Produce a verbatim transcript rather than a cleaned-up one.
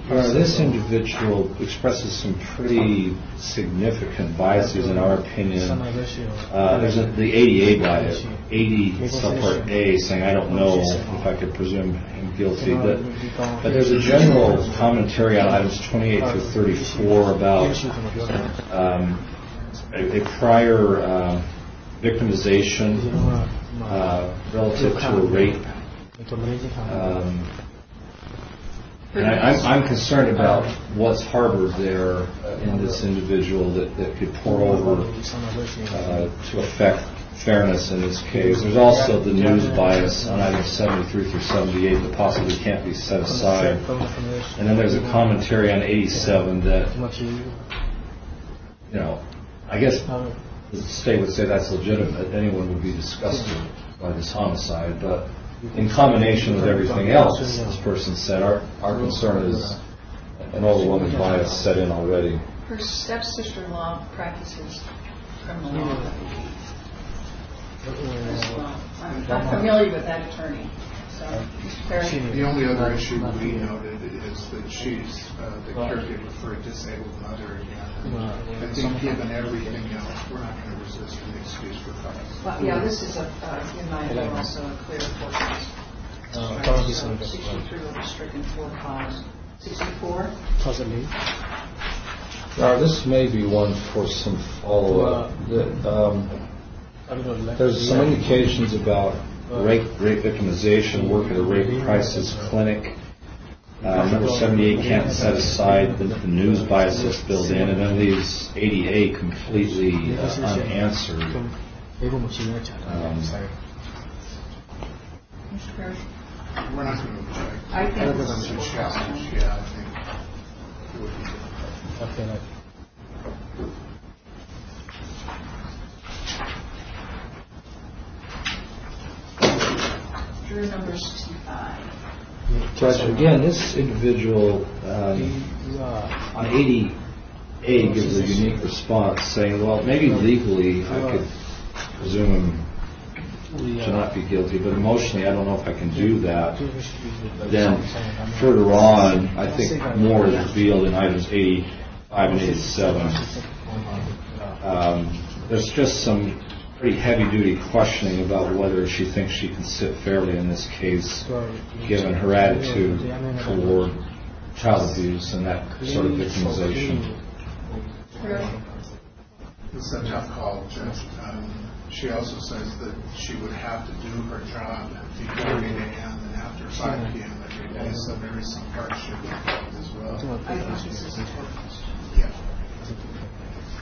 Uh, this individual expresses some pretty significant biases, in our opinion. Uh, there's a, the A D A bias, eighty subpart A, saying I don't know if I could presume him guilty, but but there's a general commentary on items twenty-eight through thirty-four about um, a, a prior uh, victimization uh, relative to a rape. Um, And I, I'm, I'm concerned about what's harbored there uh, in this individual that, that could pour over uh, to affect fairness in this case. There's also the news bias on items seventy-three through seventy-eight that possibly can't be set aside. And then there's a commentary on eighty-seven that, you know, I guess the state would say that's legitimate. Anyone would be disgusted by this homicide, but in combination with everything else, this person said, our, our concern is an overwhelming bias set in already. Her stepsister-in-law practices criminal law. Well, I'm, I'm familiar with that attorney. So, the only other issue we noted is that she's uh, the caregiver for a disabled mother again. I think given everything else, we're not going to resist an excuse for cause. Well, yeah, this is, a, uh, in my view, also a clear forecast. Uh, so sixty-three will be stricken for cause. sixty-four? Now, this may be one for some follow-up. Um, there's some indications about rape, rape victimization, work at a rape crisis clinic. Uh, number seventy-eight can't set aside the, the news bias that's built in, and then leaves eighty-eight completely uh, unanswered. Um, Mister Parrish? We're not going to object. I think this is a challenge. Yeah, I think it would be difficult. Okay. Juror number sixty-five. Judge, again, this individual um, on eighty A gives a unique response, saying, well, maybe legally I could presume him to not be guilty, but emotionally I don't know if I can do that. Then further on, I think more is revealed in items eighty-five and eighty-seven. Um, there's just some pretty heavy-duty questioning about whether she thinks she can sit fairly in this case, given her attitude toward child abuse and that sort of victimization. It's a tough call, Judge. Um, she also says that she would have to do her job before eight a.m. and after five p.m. every day, so there is some hardship involved as well. I think this is important.